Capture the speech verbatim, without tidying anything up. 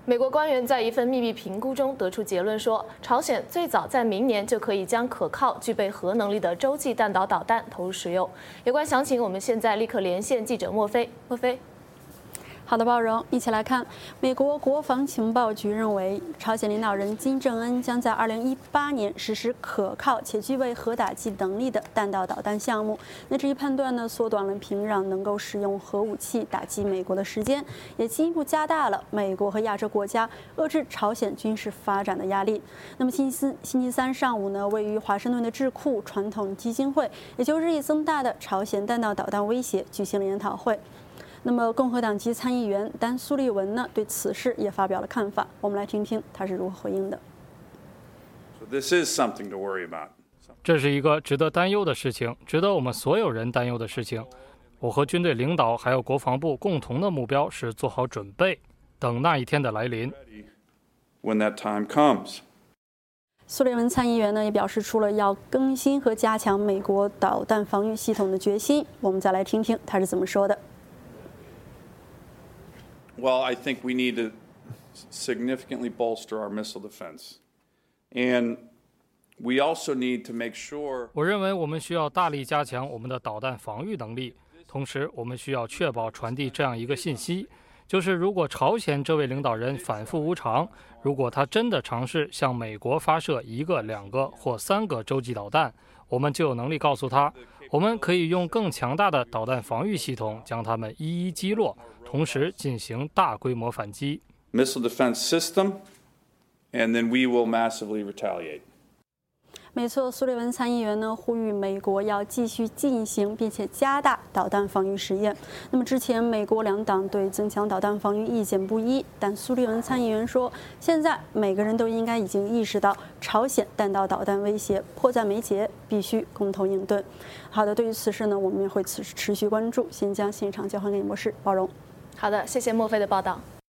美国官员在一份秘密评估中得出结论说，朝鲜最早在明年就可以将可靠、具备核能力的洲际弹道导弹投入使用。有关详情，我们现在立刻连线记者莫非。莫非。 好的，包荣，一起来看。美国国防情报局认为，朝鲜领导人金正恩将在二零一八年实施可靠且具备核打击能力的弹道导弹项目。那这一判断呢，缩短了平壤能够使用核武器打击美国的时间，也进一步加大了美国和亚洲国家遏制朝鲜军事发展的压力。那么星期四、星期三上午呢，位于华盛顿的智库传统基金会，也就日益增大的朝鲜弹道导弹威胁举行了研讨会。那么，共和党籍参议员丹·苏利文呢，对此事也发表了看法。我们来听听他是如何回应的。 这是一个值得担忧的事情，值得我们所有人担忧的事情。我和军队领导还有国防部共同的目标是做好准备，等那一天的来临。 苏利文参议员呢也表示出了要更新和加强美国导弹防御系统的决心。我们再来听听他是怎么说的。 Well, I think we need to significantly bolster our missile defense. And we also need to make sure. 我认为我们需要大力加强我们的导弹防御能力，同时我们需要确保传递这样一个信息，就是如果朝鲜这位领导人反复无常，如果他真的尝试向美国发射一个、两个或三个洲际导弹，我们就有能力告诉他，我们可以用更强大的导弹防御系统将它们一一击落，同时进行大规模反击。 Missile defense system, and then we will massively retaliate. 没错，苏利文参议员呢呼吁美国要继续进行并且加大导弹防御实验。那么之前美国两党对增强导弹防御意见不一，但苏利文参议员说，现在每个人都应该已经意识到朝鲜弹道导弹威胁迫在眉睫，必须共同应对。好的，对于此事呢，我们也会持持续关注。先将现场交还给博士包容。 好的，谢谢莫非的报道。